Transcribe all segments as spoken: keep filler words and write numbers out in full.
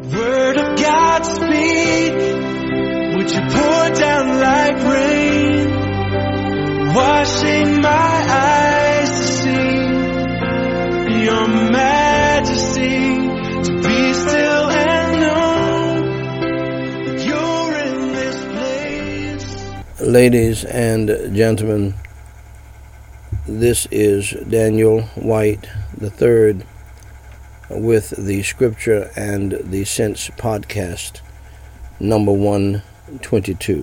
Word of God speak, would you pour down like rain, washing my eyes to see your majesty, to be still and know you're in this place. Ladies and gentlemen, this is Daniel White the third with the Scripture and the Sense podcast number one twenty-two,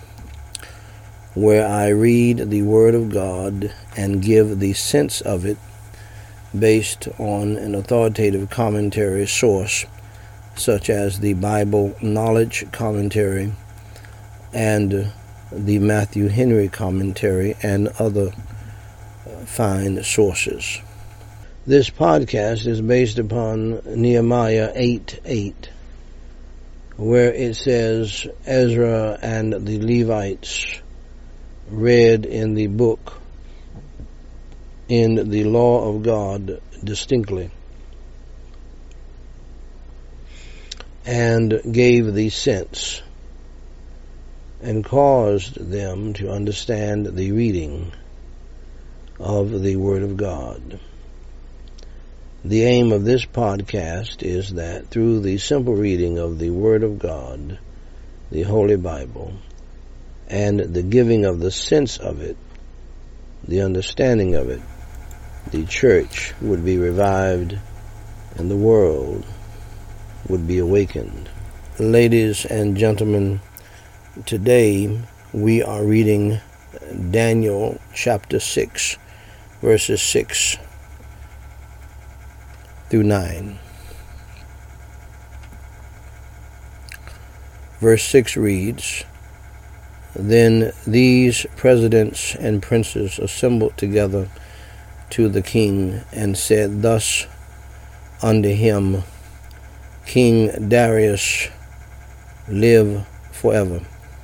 where I read the Word of God and give the sense of it based on an authoritative commentary source such as the Bible Knowledge Commentary and the Matthew Henry Commentary and other fine sources. This podcast is based upon Nehemiah eight eight, where it says, Ezra and the Levites read in the book, in the law of God distinctly, and gave the sense, and caused them to understand the reading of the Word of God. The aim of this podcast is that through the simple reading of the Word of God, the Holy Bible, and the giving of the sense of it, the understanding of it, the church would be revived and the world would be awakened. Ladies and gentlemen, today we are reading Daniel chapter six, verses six through nine. Verse six reads, Then these presidents and princes assembled together to the king and said thus unto him, King Darius, live forever.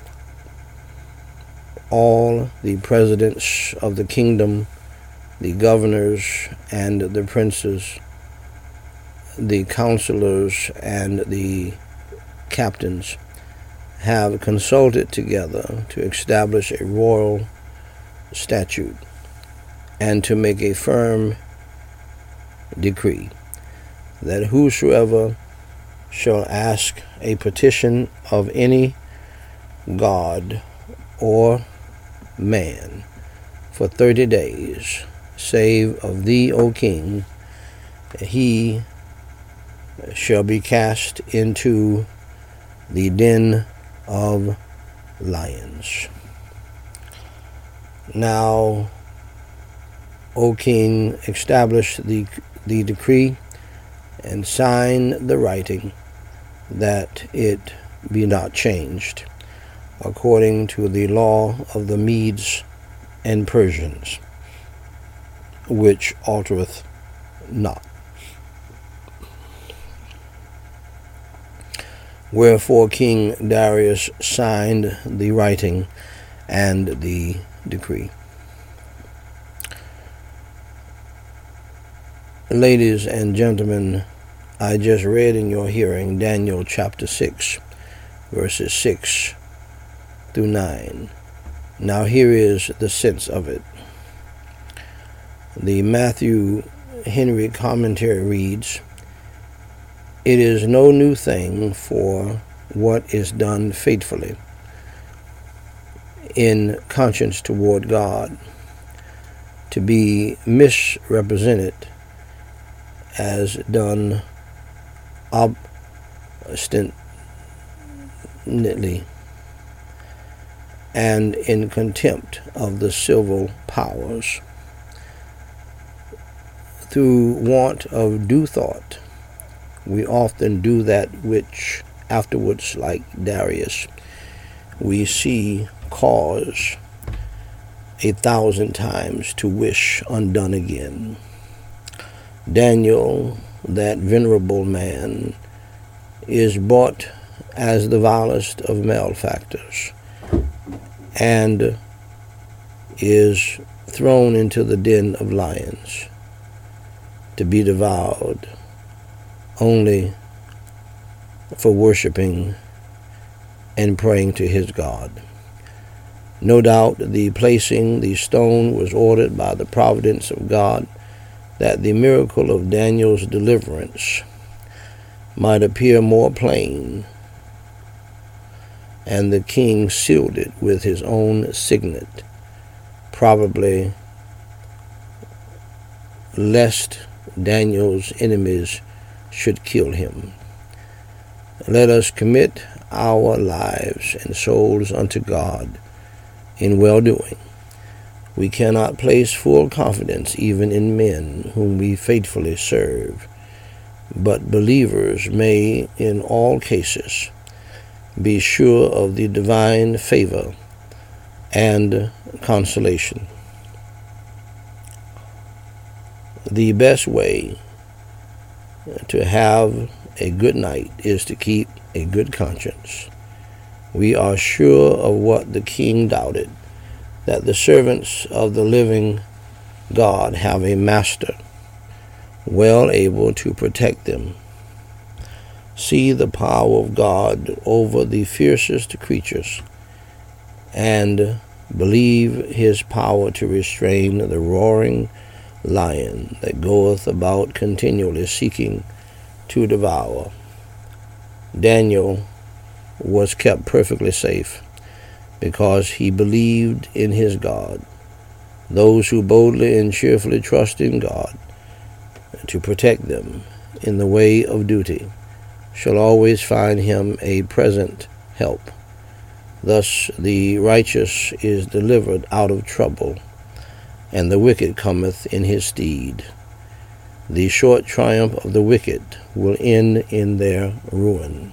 All the presidents of the kingdom, the governors and the princes, the counselors and the captains have consulted together to establish a royal statute and to make a firm decree that whosoever shall ask a petition of any god or man for thirty days, save of thee, O king, he shall be cast into the den of lions. Now, O king, establish the, the decree and sign the writing, that it be not changed, according to the law of the Medes and Persians, which altereth not. Wherefore King Darius signed the writing and the decree. Ladies and gentlemen, I just read in your hearing Daniel chapter six, verses six through nine. Now here is the sense of it. The Matthew Henry commentary reads, It is no new thing for what is done faithfully in conscience toward God to be misrepresented as done obstinately and in contempt of the civil powers. Through want of due thought, we often do that which afterwards, like Darius, we see cause a thousand times to wish undone again. Daniel, that venerable man, is bought as the vilest of malefactors and is thrown into the den of lions to be devoured only for worshiping and praying to his God. No doubt the placing the stone was ordered by the providence of God, that the miracle of Daniel's deliverance might appear more plain, and the king sealed it with his own signet, probably lest Daniel's enemies should kill him. Let us commit our lives and souls unto God in well-doing. We cannot place full confidence even in men whom we faithfully serve, but believers may, in all cases, be sure of the divine favor and consolation. The best way to have a good night is to keep a good conscience. We are sure of what the king doubted, that the servants of the living God have a master well able to protect them. See the power of God over the fiercest creatures, and believe his power to restrain the roaring lion that goeth about continually seeking to devour. Daniel was kept perfectly safe because he believed in his God. Those who boldly and cheerfully trust in God to protect them in the way of duty shall always find him a present help. Thus the righteous is delivered out of trouble, and the wicked cometh in his stead. The short triumph of the wicked will end in their ruin.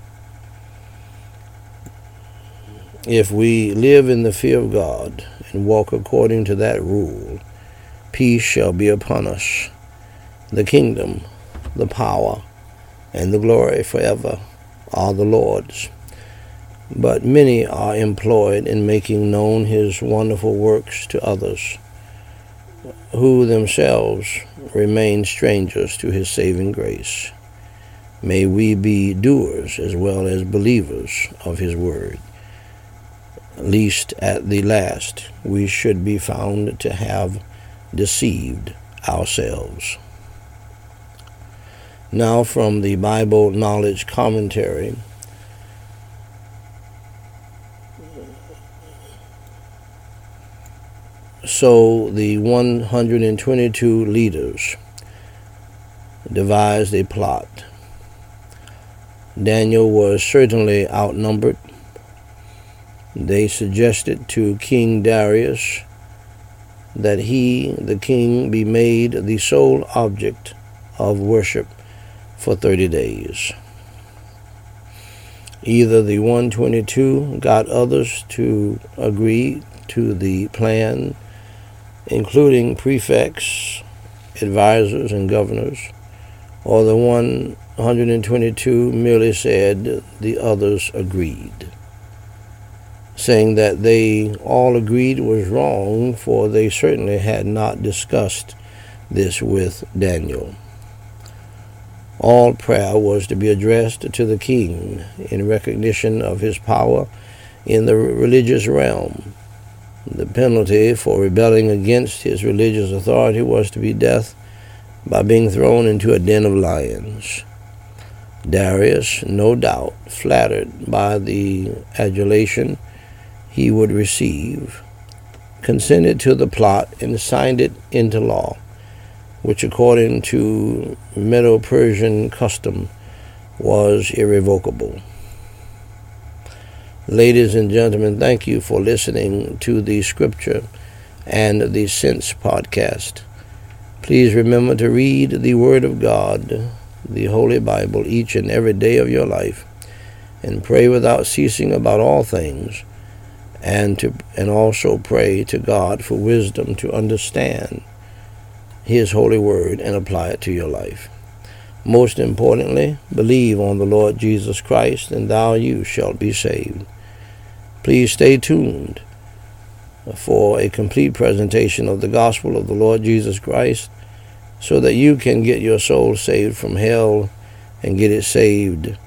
If we live in the fear of God and walk according to that rule, peace shall be upon us. The kingdom, the power, and the glory forever are the Lord's. But many are employed in making known his wonderful works to others, who themselves remain strangers to his saving grace. May we be doers as well as believers of his word, lest at the last we should be found to have deceived ourselves. Now from the Bible Knowledge Commentary. So the one hundred twenty-two leaders devised a plot. Daniel was certainly outnumbered. They suggested to King Darius that he, the king, be made the sole object of worship for thirty days. Either the one hundred twenty-two got others to agree to the plan, including prefects, advisors, and governors, or the one hundred twenty-two merely said the others agreed, saying that they all agreed was wrong, for they certainly had not discussed this with Daniel. All prayer was to be addressed to the king in recognition of his power in the religious realm. The penalty for rebelling against his religious authority was to be death by being thrown into a den of lions. Darius, no doubt flattered by the adulation he would receive, consented to the plot and signed it into law, which according to Medo-Persian custom was irrevocable. Ladies and gentlemen, thank you for listening to the Scripture and the Sense podcast. Please remember to read the Word of God, the Holy Bible, each and every day of your life, and pray without ceasing about all things, and to and also pray to God for wisdom to understand his holy word and apply it to your life. Most importantly, believe on the Lord Jesus Christ, and thou you shalt be saved. Please stay tuned for a complete presentation of the gospel of the Lord Jesus Christ, so that you can get your soul saved from hell and get it saved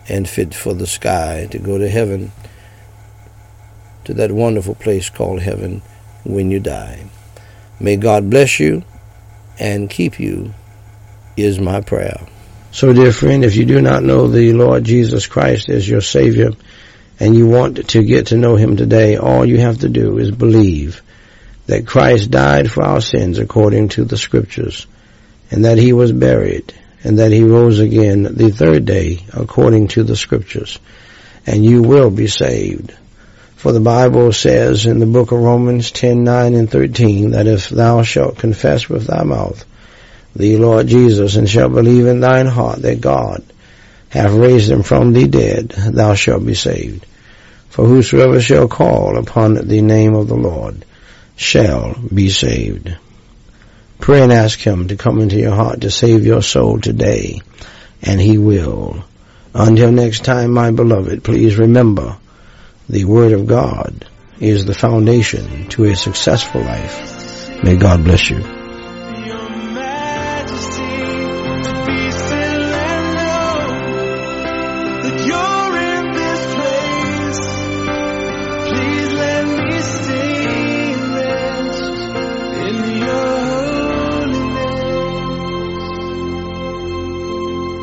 and fit for the sky to go to heaven, to that wonderful place called heaven when you die. May God bless you and keep you is my prayer. So, dear friend, if you do not know the Lord Jesus Christ as your Savior and you want to get to know Him today, all you have to do is believe that Christ died for our sins according to the Scriptures, and that He was buried, and that He rose again the third day according to the Scriptures, and you will be saved. For the Bible says in the book of Romans ten, nine, and thirteen, that if thou shalt confess with thy mouth the Lord Jesus, and shalt believe in thine heart that God hath raised Him from the dead, thou shalt be saved. For whosoever shall call upon the name of the Lord shall be saved. Pray and ask Him to come into your heart to save your soul today, and He will. Until next time, my beloved, please remember, the Word of God is the foundation to a successful life. May God bless you. Your Majesty, be still and know that you're in this place. Please let me stay and rest in your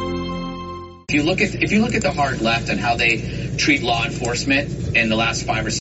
holiness. If you look at if you look at the hard left and how they treat law enforcement in the last five or six